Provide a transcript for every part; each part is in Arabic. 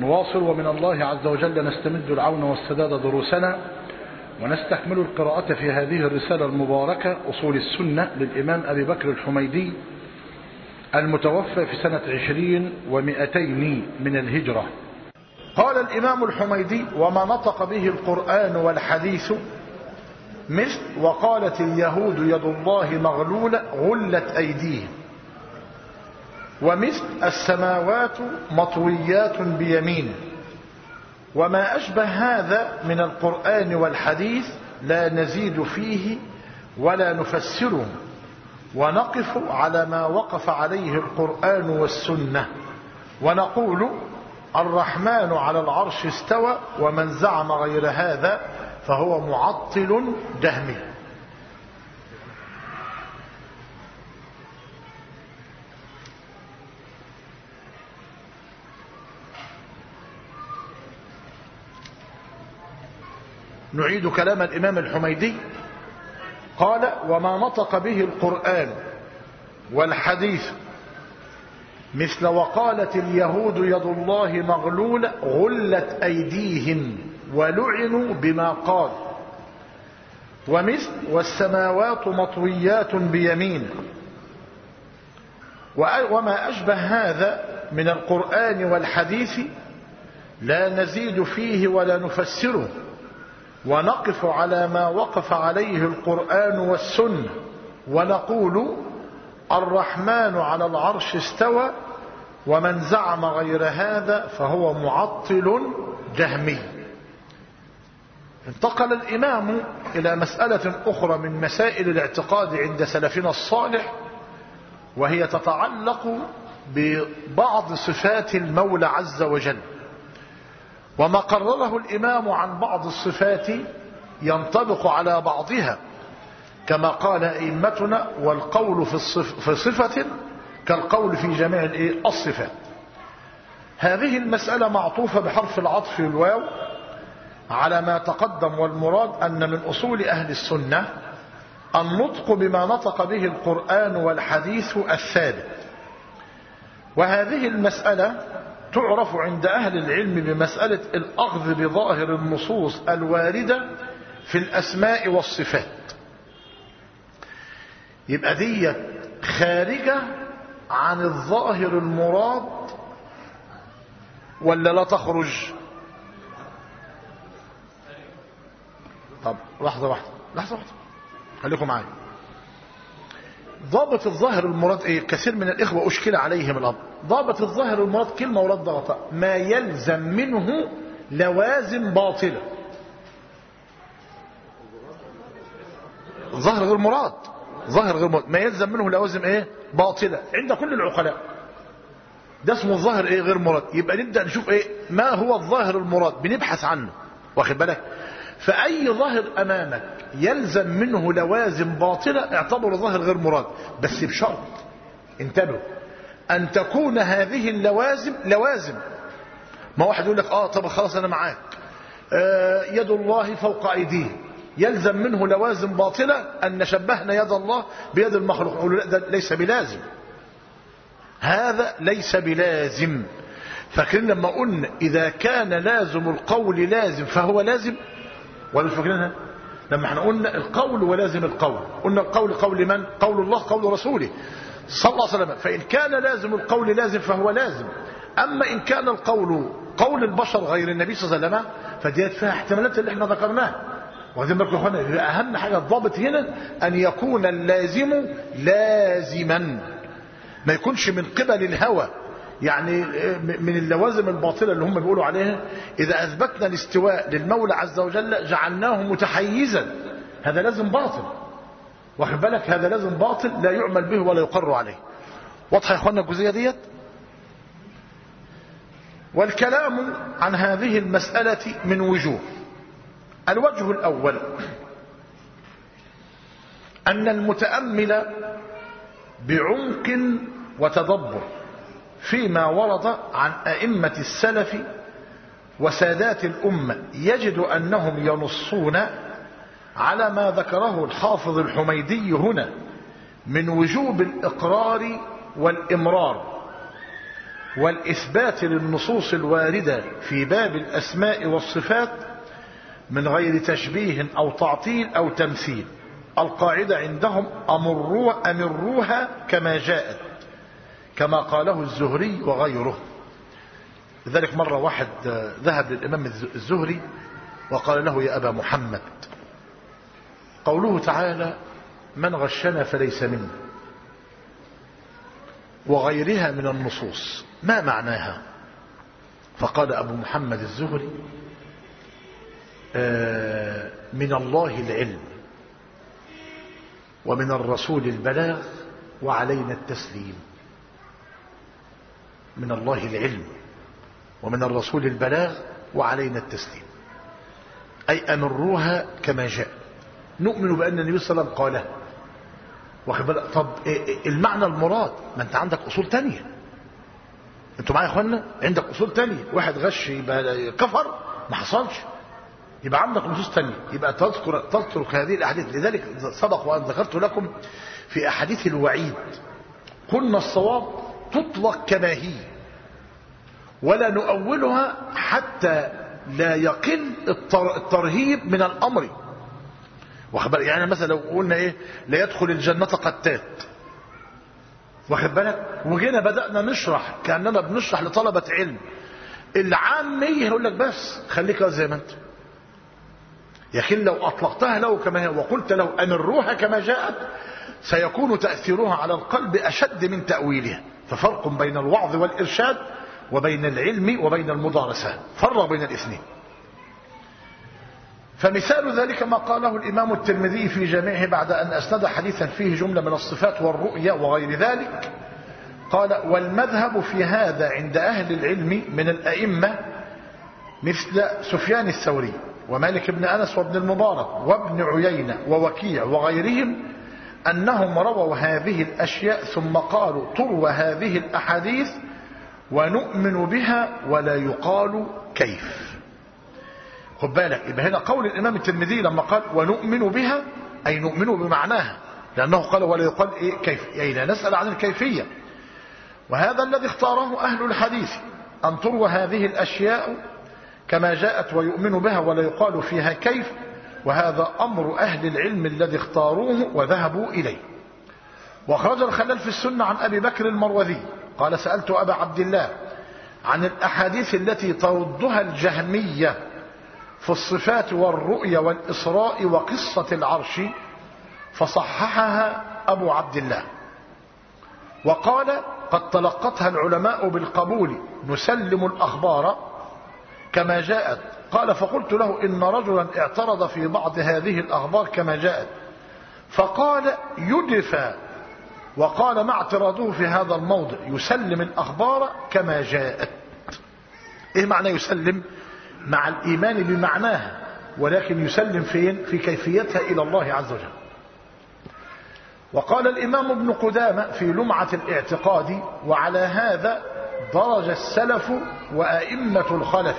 نواصل ومن الله عز وجل نستمد العون والسداد دروسنا، ونستكمل القراءة في هذه الرسالة المباركة أصول السنة للإمام أبي بكر الحميدي المتوفى في سنة 20 و200 من الهجرة. قال الإمام الحميدي: وما نطق به القرآن والحديث مثل وقالت اليهود يد الله مغلولة غلت أيديهم، ومثل السماوات مطويات بيمينه، وما أشبه هذا من القرآن والحديث لا نزيد فيه ولا نفسره، ونقف على ما وقف عليه القرآن والسنة، ونقول الرحمن على العرش استوى، ومن زعم غير هذا فهو معطل جهمي. نعيد كلام الإمام الحميدي. قال: وما نطق به القرآن والحديث مثل وقالت اليهود يد الله مغلولة غلت أيديهم ولعنوا بما قال، ومثل والسماوات مطويات بيمين، وما أشبه هذا من القرآن والحديث لا نزيد فيه ولا نفسره، ونقف على ما وقف عليه القرآن والسنة، ونقول الرحمن على العرش استوى، ومن زعم غير هذا فهو معطل جهمي. انتقل الإمام إلى مسألة أخرى من مسائل الاعتقاد عند سلفنا الصالح، وهي تتعلق ببعض صفات المولى عز وجل، وما قرره الإمام عن بعض الصفات ينطبق على بعضها، كما قال أئمتنا: والقول في صفة كالقول في جميع الصفات. هذه المسألة معطوفة بحرف العطف الواو على ما تقدم، والمراد أن من أصول أهل السنة النطق بما نطق به القرآن والحديث الثابت. وهذه المسألة تعرف عند أهل العلم بمسألة الأخذ بظاهر النصوص الواردة في الأسماء والصفات. يبقى دي خارجة عن الظاهر المراد ولا لا تخرج؟ طب لحظة واحدة خليكم معايا. ضابط الظاهر المراد ايه؟ كثير من الإخوة أشكل عليهم الأمر. ضابط الظاهر المراد كلمة ورد ضغطاء ما يلزم منه لوازم باطلة. ظاهر غير مراد، ظاهر غير مراد ما يلزم منه لوازم ايه؟ باطلة عند كل العقلاء. ده اسمه الظاهر ايه؟ غير مراد. يبقى نبدأ نشوف ايه ما هو الظاهر المراد، بنبحث عنه، واخد بالك؟ فأي ظاهر أمامك يلزم منه لوازم باطلة اعتبره ظاهر غير مراد، بس بشرط، انتبهوا، أن تكون هذه اللوازم لوازم. ما واحد يقول لك طب خلاص أنا معاك، يد الله فوق أيديه، يلزم منه لوازم باطلة أن شبهنا يد الله بيد المخلوق. يقول لا، ده ليس بلازم، هذا ليس بلازم. فاكرين لما قلنا إذا كان لازم القول لازم فهو لازم، ولا مش فاكرينها؟ لما احنا قلنا القول ولازم القول، قلنا القول قول من؟ قول الله قول رسوله صلى الله عليه وسلم. فإن كان لازم القول لازم فهو لازم، أما إن كان القول قول البشر غير النبي صلى الله عليه وسلم فديت فيها احتمالات اللي احنا ذكرناها. واخدين بالكم يا اخوانا؟ أهم حاجة الضابط هنا أن يكون اللازم لازما، ما يكونش من قبل الهوى. يعني من اللوازم الباطلة اللي هم بيقولوا عليها إذا أثبتنا الاستواء للمولى عز وجل جعلناه متحيزا، هذا لازم باطل، واخد بالك؟ هذا لازم باطل لا يعمل به ولا يقر عليه. واضحة يا اخوانا الجزئية ديت؟ والكلام عن هذه المسألة من وجوه. الوجه الأول أن المتأمل بعمق وتدبر فيما ورد عن أئمة السلف وسادات الأمة يجد أنهم ينصون على ما ذكره الحافظ الحميدي هنا من وجوب الإقرار والإمرار والإثبات للنصوص الواردة في باب الأسماء والصفات من غير تشبيه أو تعطيل أو تمثيل. القاعدة عندهم أمروها كما جاءت، كما قاله الزهري وغيره. لذلك مرة واحد ذهب للإمام الزهري وقال له: يا أبا محمد، قوله تعالى: من غشنا فليس منا، وغيرها من النصوص، ما معناها؟ فقال أبو محمد الزهري: من الله العلم، ومن الرسول البلاغ، وعلينا التسليم. من الله العلم، ومن الرسول البلاغ، وعلينا التسليم، أي أمروها كما جاء. نؤمن بأن النبي صلى الله عليه وسلم قاله. طب المعنى المراد، ما انت عندك أصول تانية. انتوا معايا يا اخوانا؟ عندك أصول تانية. واحد غش يبقى كفر، ما حصلش، يبقى عندك نصوص تانية، يبقى تذكر هذه الأحاديث. لذلك سبق وأن ذكرت لكم في أحاديث الوعيد قلنا الصواب تطلق كما هي، ولا نؤولها حتى لا يقل الترهيب من الأمر. يعني مثلا لو قلنا ايه: لا يدخل الجنة قتات، واخد بالك، وجينا بدأنا نشرح كأننا بنشرح لطلبة علم، العامي هيقول لك بس خليك زي ما انت. لكن لو أطلقتها له كما هي وقلت له أمروها كما جاءت، سيكون تأثيرها على القلب أشد من تأويلها. ففرق بين الوعظ والإرشاد وبين العلم وبين المدارسة، فرق بين الاثنين. فمثال ذلك ما قاله الإمام الترمذي في جامعه بعد أن أسند حديثا فيه جملة من الصفات والرؤية وغير ذلك. قال: والمذهب في هذا عند أهل العلم من الأئمة مثل سفيان الثوري ومالك بن أنس وابن المبارك وابن عيينة ووكيع وغيرهم أنهم رووا هذه الأشياء ثم قالوا: تروى هذه الأحاديث ونؤمن بها ولا يقال كيف. خد بالك، يبقى هنا قول الإمام الترمذي لما قال ونؤمن بها أي نؤمن بمعناها، لأنه قال ولا يقال إيه كيف، أي لا نسأل عن الكيفية. وهذا الذي اختاره أهل الحديث، أن تروى هذه الأشياء كما جاءت ويؤمن بها ولا يقال فيها كيف. وهذا أمر أهل العلم الذي اختاروه وذهبوا إليه. وأخرج الخلال في السنة عن أبي بكر المروذي قال: سألت أبا عبد الله عن الأحاديث التي تردها الجهمية في الصفات والرؤيا والإسراء وقصة العرش، فصححها أبو عبد الله وقال: قد تلقتها العلماء بالقبول، نسلم الأخبار كما جاءت. قال: فقلت له: إن رجلا اعترض في بعض هذه الأخبار كما جاءت، فقال: يدفع. وقال: ما اعتراضه في هذا الموضع؟ يسلم الأخبار كما جاءت. إيه معنى يسلم؟ مع الإيمان بمعناها، ولكن يسلم فين؟ في كيفيتها إلى الله عز وجل. وقال الإمام ابن قدامة في لمعة الاعتقاد: وعلى هذا درج السلف وأئمة الخلف،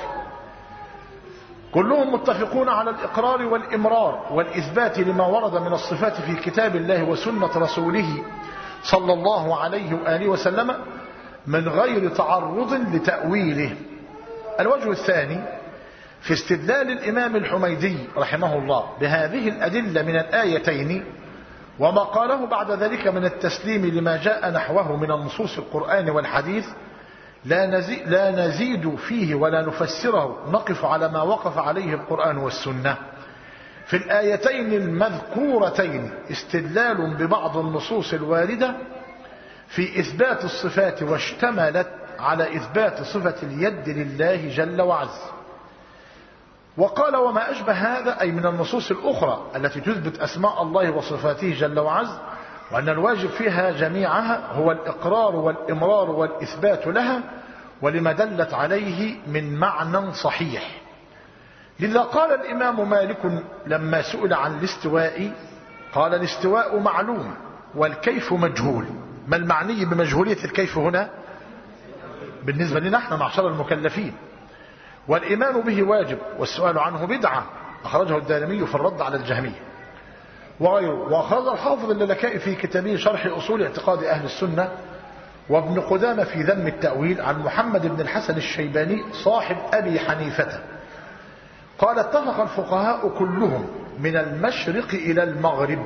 كلهم متفقون على الإقرار والإمرار والإثبات لما ورد من الصفات في كتاب الله وسنة رسوله صلى الله عليه وآله وسلم من غير تعرض لتأويله. الوجه الثاني في استدلال الإمام الحميدي رحمه الله بهذه الأدلة من الآيتين وما قاله بعد ذلك من التسليم لما جاء نحوه من النصوص القرآن والحديث، لا نزيد فيه ولا نفسره، نقف على ما وقف عليه القرآن والسنة. في الآيتين المذكورتين استدلال ببعض النصوص الواردة في إثبات الصفات، واشتملت على إثبات صفة اليد لله جل وعز. وقال: وما أشبه هذا أي من النصوص الأخرى التي تثبت أسماء الله وصفاته جل وعز، وأن الواجب فيها جميعها هو الإقرار والإمرار والإثبات لها ولما دلت عليه من معنى صحيح. لذا قال الإمام مالك لما سئل عن الاستواء قال: الاستواء معلوم والكيف مجهول. ما المعني بمجهولية الكيف هنا بالنسبة لنا احنا معشر المكلفين؟ والإيمان به واجب والسؤال عنه بدعة. أخرجه الدارمي في الرد على الجهمية وغيره. وأخرج الحافظ اللالكائي في كتابه شرح أصول اعتقاد أهل السنة وابن قدامة في ذم التأويل عن محمد بن الحسن الشيباني صاحب أبي حنيفة قال اتفق الفقهاء كلهم من المشرق إلى المغرب،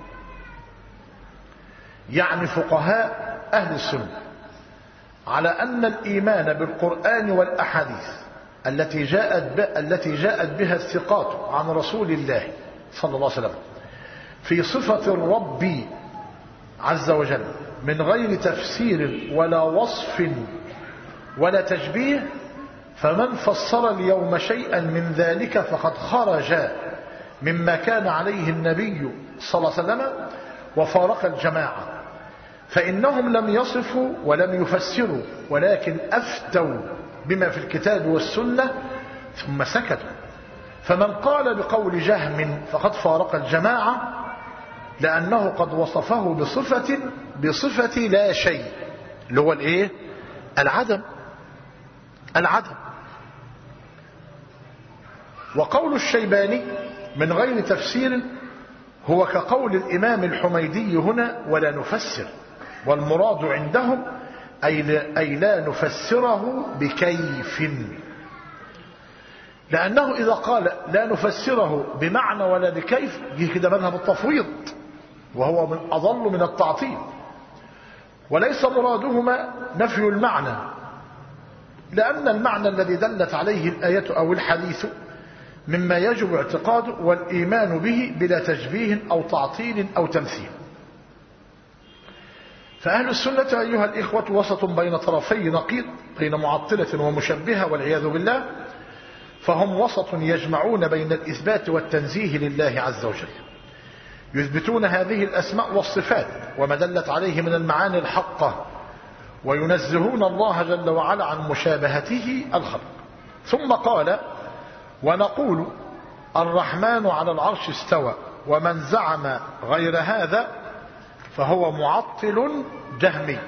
يعني فقهاء أهل السنة، على أن الإيمان بالقرآن والأحاديث التي جاءت بها الثقات عن رسول الله صلى الله عليه وسلم في صفة الرب عز وجل من غير تفسير ولا وصف ولا تشبيه، فمن فسر اليوم شيئا من ذلك فقد خرج مما كان عليه النبي صلى الله عليه وسلم وفارق الجماعة، فإنهم لم يصفوا ولم يفسروا ولكن أفتوا بما في الكتاب والسنة ثم سكتوا. فمن قال بقول جهم فقد فارق الجماعة، لأنه قد وصفه بصفة لا شيء، اللي هو الايه؟ العدم. وقول الشيباني من غير تفسير هو كقول الإمام الحميدي هنا ولا نفسر، والمراد عندهم أي لا نفسره بكيف، لأنه إذا قال لا نفسره بمعنى ولا بكيف يجي كده مذهب التفويض، وهو من أضل من التعطيل. وليس مرادهما نفي المعنى، لأن المعنى الذي دلت عليه الآية أو الحديث مما يجب اعتقاده والإيمان به بلا تشبيه أو تعطيل أو تمثيل. فأهل السنة أيها الإخوة وسط بين طرفي نقيض، بين معطلة ومشبهة والعياذ بالله، فهم وسط يجمعون بين الإثبات والتنزيه لله عز وجل، يثبتون هذه الأسماء والصفات وما دلت عليه من المعاني الحقة، وينزهون الله جل وعلا عن مشابهته الخلق. ثم قال ونقول الرحمن على العرش استوى، ومن زعم غير هذا فهو معطل جهمي.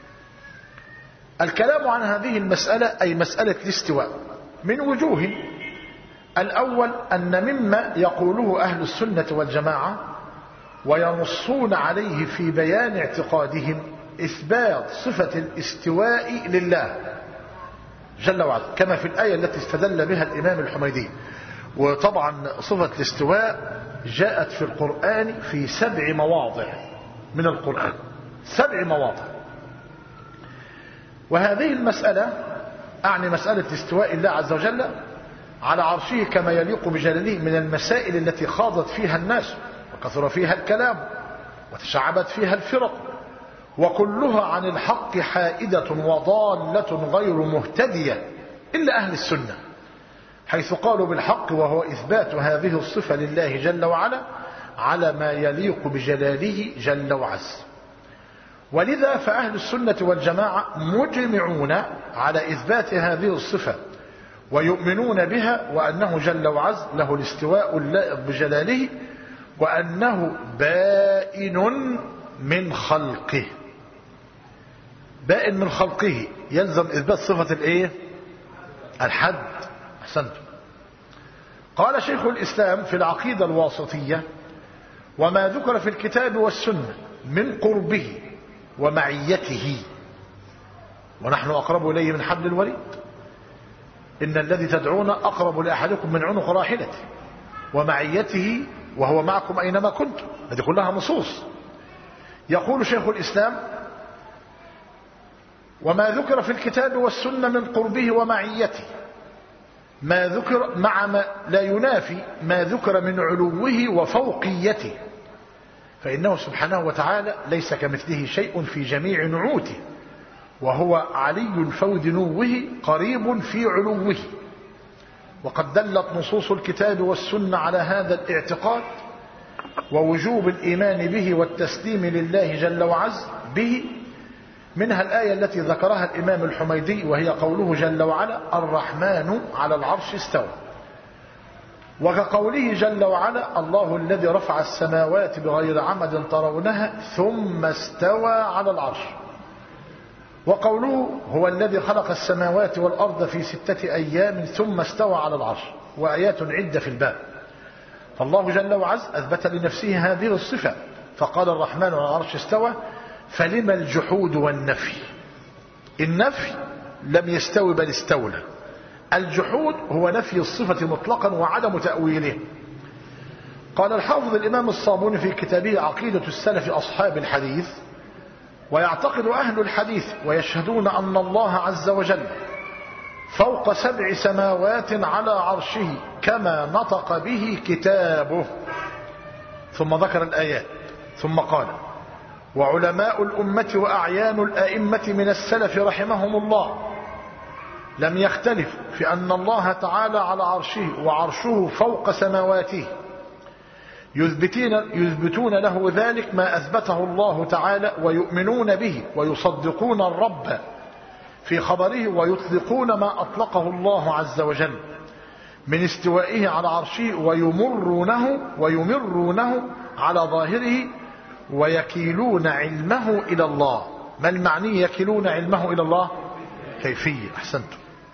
الكلام عن هذه المسألة أي مسألة الاستواء من وجوه. الأول أن مما يقوله أهل السنة والجماعة وينصون عليه في بيان اعتقادهم إثبات صفة الاستواء لله جل وعلا، كما في الآية التي استدل بها الإمام الحميدي. وطبعا صفة الاستواء جاءت في القرآن في 7 مواضع من القرآن، 7 مواضع. وهذه المسألة أعني مسألة استواء الله عز وجل على عرشه كما يليق بجلاله من المسائل التي خاضت فيها الناس وكثر فيها الكلام وتشعبت فيها الفرق، وكلها عن الحق حائدة وضالة غير مهتدية إلا أهل السنة، حيث قالوا بالحق وهو إثبات هذه الصفة لله جل وعلا على ما يليق بجلاله جل وعز. ولذا فأهل السنة والجماعة مجمعون على إثبات هذه الصفة ويؤمنون بها، وأنه جل وعز له الاستواء اللائق بجلاله، وأنه بائن من خلقه. بائن من خلقه يلزم إثبات صفة الايه؟ الحد. أحسنت. قال شيخ الإسلام في العقيدة الواسطية وما ذكر في الكتاب والسنة من قربه ومعيته، ونحن أقرب إليه من حبل الوريد، إن الذي تدعون أقرب لأحدكم من عنق راحلته، ومعيته وهو معكم أينما كنتم، هذه كلها نصوص. يقول شيخ الإسلام وما ذكر في الكتاب والسنة من قربه ومعيته، ما ذكر مع ما لا ينافي ما ذكر من علوه وفوقيته، فإنه سبحانه وتعالى ليس كمثله شيء في جميع نعوته، وهو علي فوق دنوه قريب في علوه. وقد دلت نصوص الكتاب والسنة على هذا الاعتقاد ووجوب الإيمان به والتسليم لله جل وعز به، منها الآية التي ذكرها الإمام الحميدي وهي قوله جل وعلا الرحمن على العرش استوى، وكقوله جل وعلا الله الذي رفع السماوات بغير عمد ترونها ثم استوى على العرش، وقوله هو الذي خلق السماوات والأرض في 6 أيام ثم استوى على العرش، وآيات عدة في الباب. فالله جل وعز أثبت لنفسه هذه الصفة فقال الرحمن على العرش استوى، فلما الجحود والنفي؟ النفي لم يستوي بل استولى. الجحود هو نفي الصفة مطلقا وعدم تأويله. قال الحافظ الإمام الصابوني في كتابه عقيدة السلف أصحاب الحديث: ويعتقد أهل الحديث ويشهدون أن الله عز وجل فوق 7 سماوات على عرشه كما نطق به كتابه. ثم ذكر الآيات ثم قال: وعلماء الأمة وأعيان الأئمة من السلف رحمهم الله لم يختلف في أن الله تعالى على عرشه وعرشه فوق سماواته، يثبتون له ذلك ما أثبته الله تعالى ويؤمنون به ويصدقون الرب في خبره ويطلقون ما أطلقه الله عز وجل من استوائه على عرشه ويمرونه على ظاهره ويكيلون علمه إلى الله. ما المعني يكيلون علمه إلى الله؟ كيفية. أحسنتم.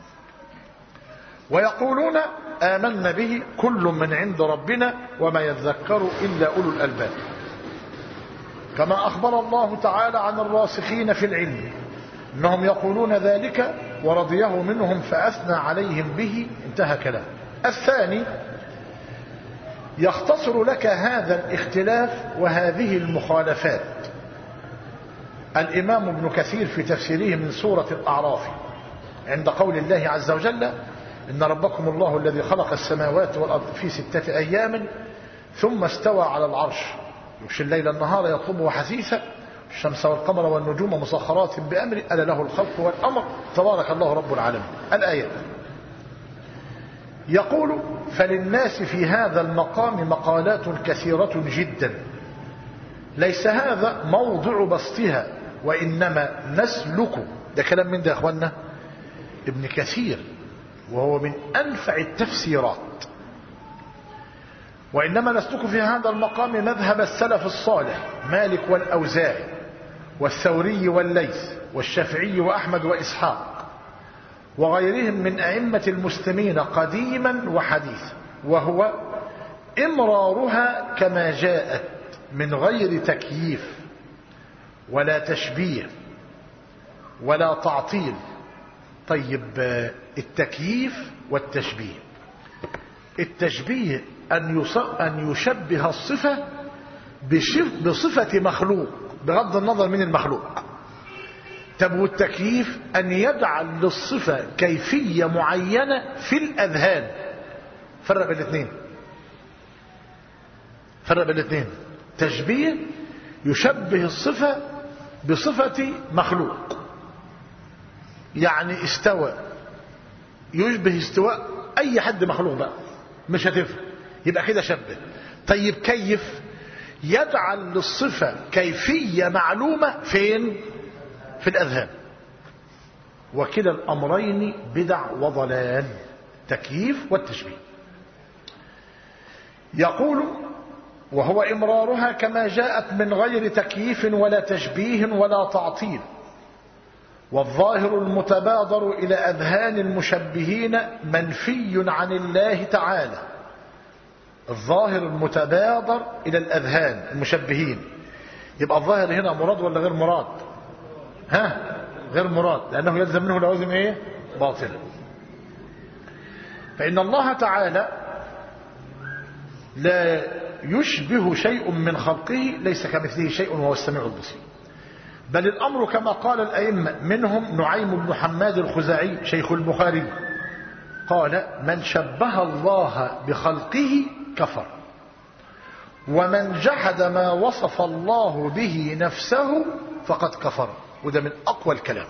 ويقولون آمنا به كل من عند ربنا وما يذكر إلا أولو الألباب، كما أخبر الله تعالى عن الراسخين في العلم إنهم يقولون ذلك ورضيه منهم فأثنى عليهم به. انتهى كلام. الثاني: يختصر لك هذا الاختلاف وهذه المخالفات الإمام ابن كثير في تفسيره من سورة الأعراف عند قول الله عز وجل: إن ربكم الله الذي خلق السماوات والأرض في 6 أيام ثم استوى على العرش يغشي الليل النهار يطلبه حثيثا الشمس والقمر والنجوم مسخرات بأمره ألا له الخلق والأمر تبارك الله رب العالمين. الآية. يقول: فللناس في هذا المقام مقالات كثيرة جدا ليس هذا موضع بسطها وإنما نسلك. ده كلام من ده يا أخوانا؟ ابن كثير، وهو من أنفع التفسيرات. وإنما نسلك في هذا المقام مذهب السلف الصالح مالك والأوزاعي والثوري والليث والشافعي وأحمد وإسحاق وغيرهم من أئمة المسلمين قديما وحديثا، وهو إمرارها كما جاءت من غير تكييف ولا تشبيه ولا تعطيل. طيب، التكييف والتشبيه: التشبيه أن يشبه الصفة بصفة مخلوق بغض النظر من المخلوق. طب والتكييف أن يجعل للصفة كيفية معينة في الأذهان. فرق بين الاثنين. تشبيه يشبه الصفة بصفة مخلوق، يعني استوى يشبه استواء أي حد مخلوق بقى، مش هتفهم، يبقى كده شبه. طيب كيف؟ يجعل للصفة كيفية معلومة فين؟ في الأذهان. وكلا الأمرين بدع وضلال، تكييف والتشبيه. يقول: وهو إمرارها كما جاءت من غير تكييف ولا تشبيه ولا تعطيل. والظاهر المتبادر إلى أذهان المشبهين منفي عن الله تعالى. الظاهر المتبادر إلى الأذهان المشبهين، يبقى الظاهر هنا مراد ولا غير مراد؟ غير مراد، لأنه يلزم منه لوازم ايه؟ باطلة. فإن الله تعالى لا يشبه شيء من خلقه، ليس كمثله شيء وهو السميع البصير. بل الأمر كما قال الأئمة، منهم نعيم بن حماد الخزاعي شيخ البخاري قال: من شبه الله بخلقه كفر، ومن جحد ما وصف الله به نفسه فقد كفر. وده من أقوى الكلام.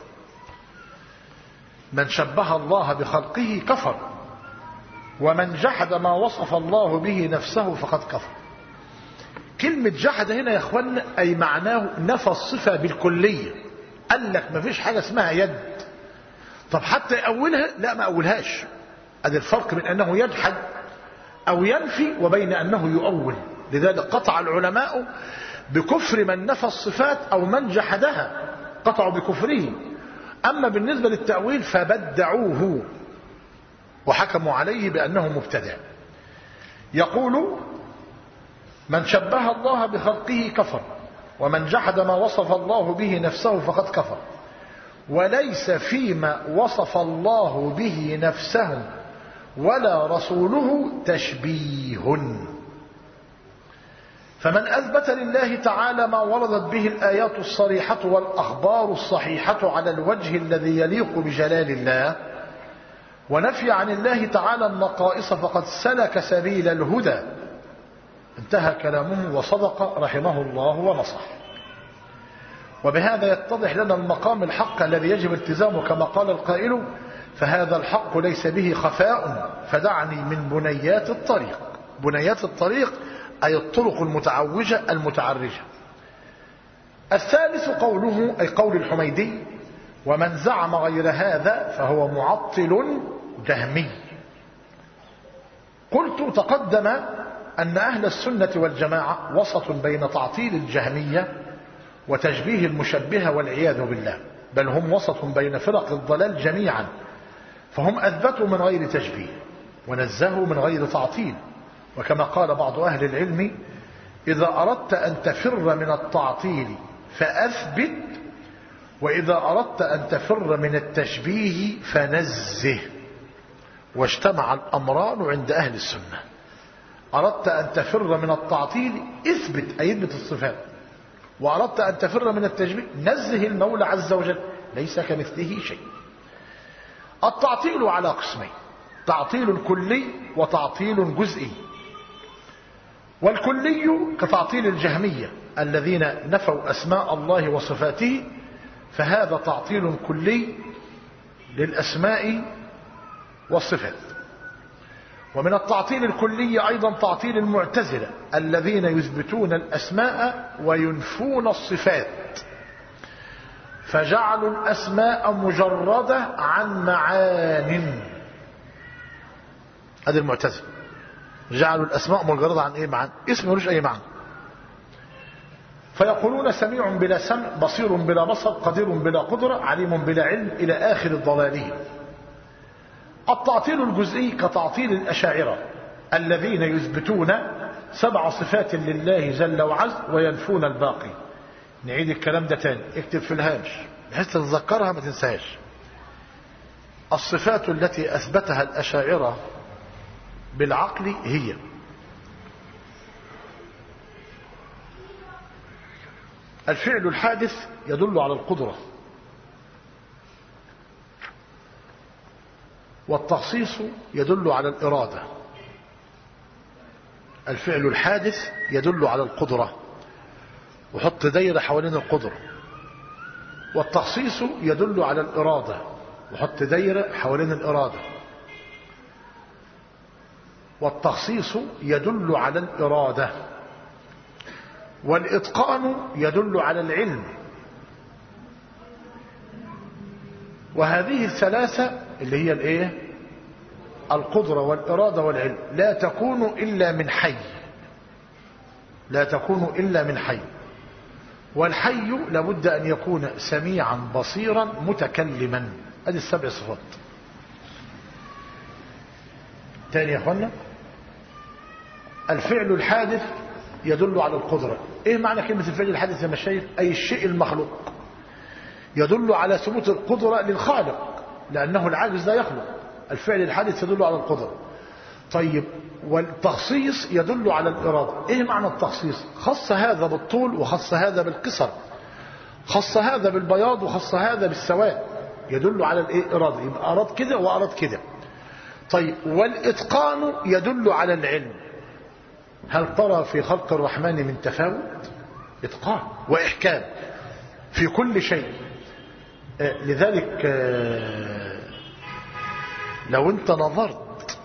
من شبه الله بخلقه كفر، ومن جحد ما وصف الله به نفسه فقد كفر. كلمة جحد هنا يا اخوان أي معناه نفى الصفة بالكلية. قال لك ما فيش حاجة اسمها يد. طب حتى يأولها؟ لا، ما أولهاش. هذا الفرق بين أنه يجحد أو ينفي وبين أنه يؤول. لذلك قطع العلماء بكفر من نفى الصفات أو من جحدها، قطعوا بكفره. أما بالنسبة للتأويل فبدعوه وحكموا عليه بأنه مبتدع. يقول: من شبه الله بخلقه كفر، ومن جحد ما وصف الله به نفسه فقد كفر. وليس فيما وصف الله به نفسه ولا رسوله تشبيه. فمن أثبت لله تعالى ما وردت به الآيات الصريحة والأخبار الصحيحة على الوجه الذي يليق بجلال الله، ونفي عن الله تعالى النقائص، فقد سلك سبيل الهدى. انتهى كلامه وصدق رحمه الله ونصح. وبهذا يتضح لنا المقام الحق الذي يجب التزامه، كما قال القائل: فهذا الحق ليس به خفاء فدعني من بنيات الطريق. بنيات الطريق أي الطرق المتعوجة المتعرجة. الثالث قوله، أي قول الحميدي: ومن زعم غير هذا فهو معطل جهمي. قلت تقدم أن أهل السنة والجماعة وسط بين تعطيل الجهمية وتشبيه المشبهة والعياذ بالله، بل هم وسط بين فرق الضلال جميعا، فهم أثبتوا من غير تشبيه ونزهوا من غير تعطيل. وكما قال بعض أهل العلم: إذا أردت أن تفر من التعطيل فأثبت، وإذا أردت أن تفر من التشبيه فنزه. واجتمع الأمران عند أهل السنة. أردت أن تفر من التعطيل اثبت، أي اثبت الصفات. وأردت أن تفر من التشبيه نزه المولى عز وجل، ليس كمثله شيء. التعطيل على قسمين: تعطيل كلي وتعطيل جزئي. والكلي كتعطيل الجهمية الذين نفوا أسماء الله وصفاته، فهذا تعطيل كلي للأسماء والصفات. ومن التعطيل الكلي أيضا تعطيل المعتزلة الذين يثبتون الأسماء وينفون الصفات، فجعلوا الأسماء مجردة عن معان. هذه المعتزلة جعلوا الأسماء مجردة عن إيه؟ معان، اسم ملوش أي معنى. فيقولون: سميع بلا سمع، بصير بلا بصر، قدير بلا قدرة، عليم بلا علم، إلى آخر الضلالين. التعطيل الجزئي كتعطيل الأشاعرة الذين يثبتون 7 صفات لله جل وعز وينفون الباقي. نعيد الكلام ده تاني، اكتب في الهامش بحيث تتذكرها ما تنساهاش. الصفات التي أثبتها الأشاعرة بالعقل هي: الفعل الحادث يدل على القدرة، والتخصيص يدل على الإرادة. الفعل الحادث يدل على القدرة، وحط دايرة حوالين القدرة. والتخصيص يدل على الإرادة، وحط دايرة حوالين الإرادة. والتخصيص يدل على الإرادة. والإتقان يدل على العلم. وهذه الثلاثة اللي هي الايه؟ القدرة والإرادة والعلم لا تكون إلا من حي، لا تكون إلا من حي. والحي لابد أن يكون سميعا بصيرا متكلما. هذه 7 صفات. تاني يا أخوانا: الفعل الحادث يدل على القدرة. ايه معنى كلمة الفعل الحادث يا مشايخ؟ أي الشيء المخلوق، يدل على ثبوت القدرة للخالق لأنه العاجز لا يخلق. الفعل الحادث يدل على القدرة. طيب، والتخصيص يدل على الإرادة. ايه معنى التخصيص؟ خص هذا بالطول وخص هذا بالقصر، خص هذا بالبياض وخص هذا بالسواد، يدل على الإرادة. يبقى أراد كده وأراد كده. طيب، والإتقان يدل على العلم. هل ترى في خلق الرحمن من تفاوت؟ إتقان وإحكام في كل شيء. لذلك لو انت نظرت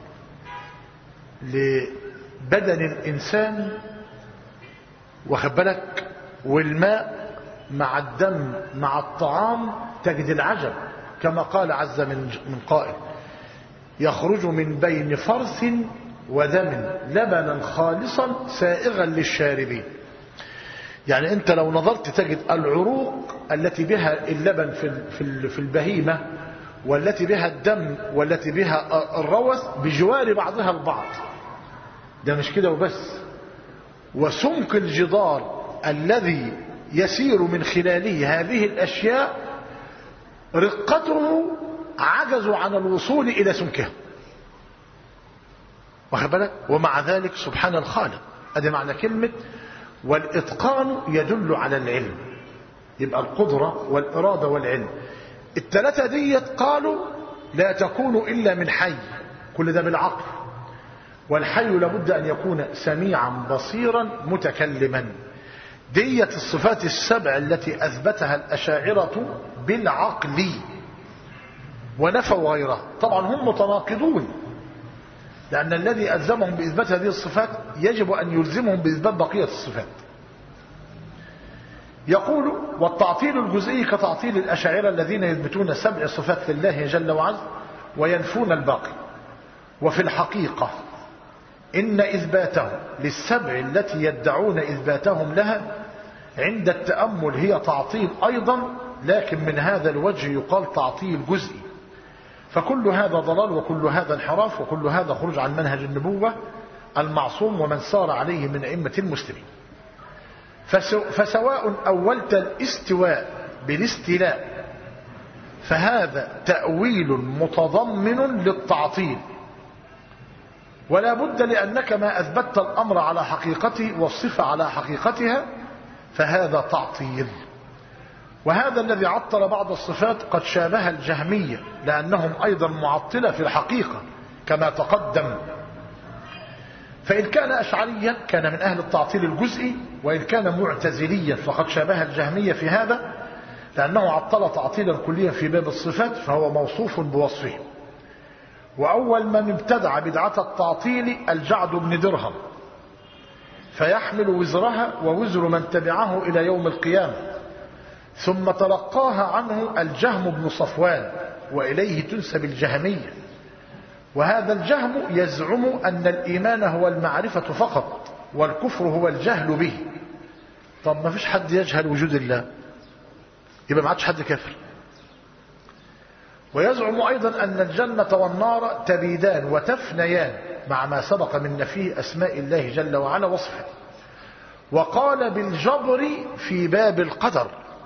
لبدن الإنسان واخد بالك، والماء مع الدم مع الطعام، تجد العجب، كما قال عز من قائل: يخرج من بين فرث ودم لبنا خالصا سائغا للشاربين. يعني انت لو نظرت تجد العروق التي بها اللبن في البهيمة، والتي بها الدم، والتي بها الروث بجوار بعضها البعض. ده مش كده وبس، وسمك الجدار الذي يسير من خلاله هذه الأشياء رقته عجزوا عن الوصول إلى سمكها، واخد بالك؟ ومع ذلك سبحان الخالق. ادي معنى كلمة والإتقان يدل على العلم. يبقى القدرة والإرادة والعلم الثلاثة ديت قالوا لا تكون إلا من حي، كل ده بالعقل، والحي لابد أن يكون سميعا بصيرا متكلما. ديت الصفات السبع التي أثبتها الأشاعرة بالعقل ونفوا غيرها. طبعا هم متناقضون، لأن الذي ألزمهم بإثبات هذه الصفات يجب أن يلزمهم بإثبات بقية الصفات. يقول والتعطيل الجزئي كتعطيل الأشاعرة الذين يثبتون 7 صفات لله جل وعلا وينفون الباقي. وفي الحقيقة إن إثباتهم للسبع التي يدعون إثباتهم لها عند التأمل هي تعطيل أيضا، لكن من هذا الوجه يقال تعطيل جزئي. فكل هذا ضلال وكل هذا انحراف وكل هذا خروج عن منهج النبوة المعصوم ومن سار عليه من أئمة المسلمين. فسواء أولت الاستواء بالاستيلاء فهذا تأويل متضمن للتعطيل، ولا بد لأنك ما أثبتت الأمر على حقيقته والصفة على حقيقتها فهذا تعطيل. وهذا الذي عطل بعض الصفات قد شابه الجهمية، لأنهم أيضا معطلة في الحقيقة كما تقدم. فإن كان أشعريا كان من أهل التعطيل الجزئي، وإن كان معتزليا فقد شابه الجهمية في هذا، لأنه عطل تعطيلا كليا في باب الصفات فهو موصوف بوصفه. وأول من ابتدع بدعة التعطيل الجعد بن درهم، فيحمل وزرها ووزر من تبعه إلى يوم القيامة. ثم تلقاها عنه الجهم بن صفوان، وإليه تنسب الجهمية. وهذا الجهم يزعم أن الإيمان هو المعرفة فقط والكفر هو الجهل به. طب ما فيش حد يجهل وجود الله، يبقى ما عادش حد كافر. ويزعم أيضا أن الجنة والنار تبيدان وتفنيان، مع ما سبق من نفيه أسماء الله جل وعلا وصفه. وقال بالجبر في باب القدر،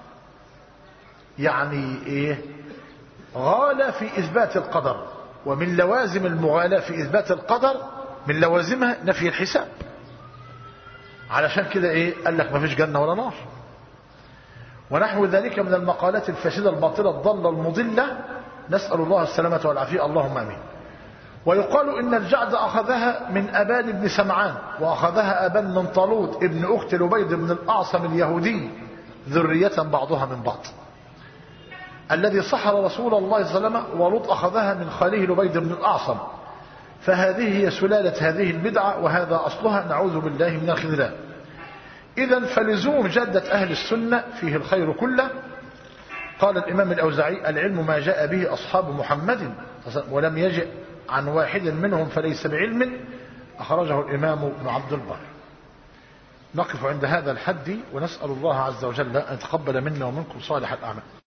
يعني إيه؟ غال في إثبات القدر، ومن لوازم المغالاة في إثبات القدر من لوازمها نفي الحساب. علشان كده إيه؟ قال لك ما فيش جنة ولا نار. ونحو ذلك من المقالات الفاسدة الباطلة الضالة المضلة، نسأل الله السلامة والعافية، اللهم آمين. ويقال إن الجعد أخذها من أبان بن سمعان، وأخذها أبان من طالوت ابن أخت لبيد بن الأعصم اليهودي، ذرية بعضها من بعض، الذي سحر رسول الله صلى الله عليه وسلم، ولوط أخذها من خاله لبيد بن الأعصم. فهذه هي سلالة هذه البدعة، وهذا أصلها، نعوذ بالله من الخذلان. إذن فلزوم جادة أهل السنة فيه الخير كله. قال الإمام الأوزاعي العلم ما جاء به أصحاب محمد ولم يجئ عن واحد منهم فليس بعلم، أخرجه الإمام ابن عبد البر. نقف عند هذا الحد ونسأل الله عز وجل أن يتقبل منا ومنكم صالح الأعمال.